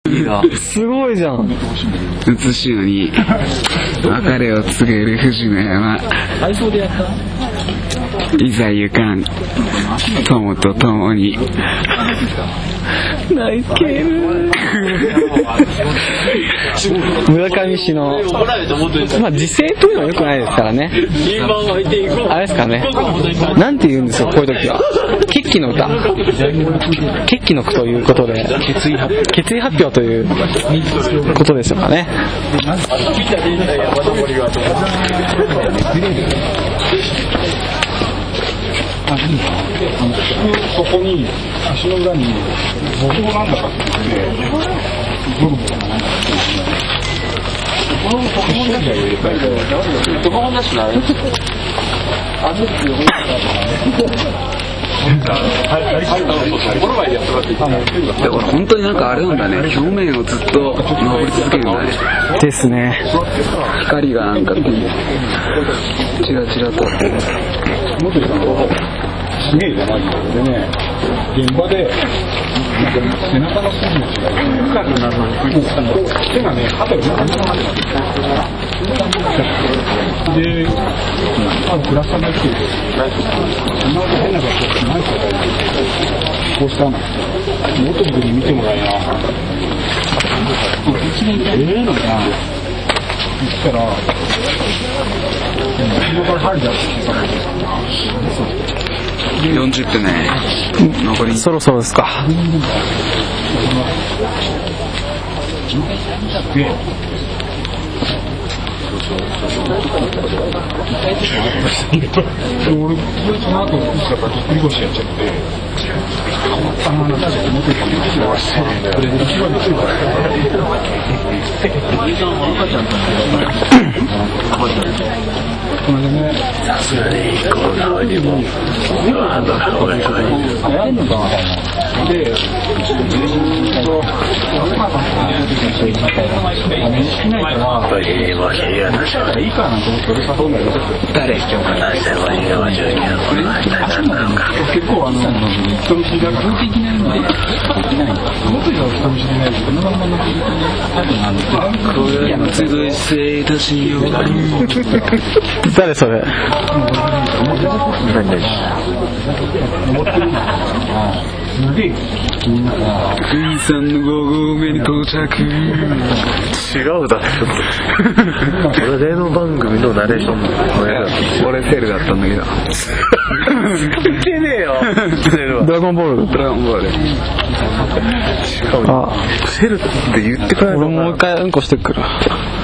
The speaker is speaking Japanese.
すごいじゃん。 写しのに別れを告げる富士の山、いざ行かん友と共に。 泣ける。村上市の、まあ時勢というのは良くないですからね。あれですかね。なんて言うんですよこういう時は。決起の歌、決起の句ということで、決意発表ということでしょうかね。 そこに足の裏にボコなんだかってボロボロなんだかこのボコなんだよ。ボコなしない。あの強い。 だから本当になんかあれなんだね、表面をずっと登り続けるんだね。 ですね。 光がなんかチラチラとすげえじゃないでね、現場で背中の筋が深くなるのに手がね、肩がなんとなくで、グラスさんが来てそんな変な学校ないからこうしたのもっと僕に見てもらえなのかな言ったら後ろから入るじゃん 40分ね、残りそろそろですか。 俺その後だからぎっくり腰やっちゃって誰？ 結構人見知りだからできないのでもっと人見知りないけどこれすごい失礼いたしよう。 誰それ？ すげえみんなが水産の5合目に到着。 違うだろ。俺例の番組のナレーションの俺セルだったんだけど。 関係ねえよ。 ドラゴンボール。 ドラゴンボール。 しかもセルって言ってくれないのかな。 俺もう一回うんこしてくる。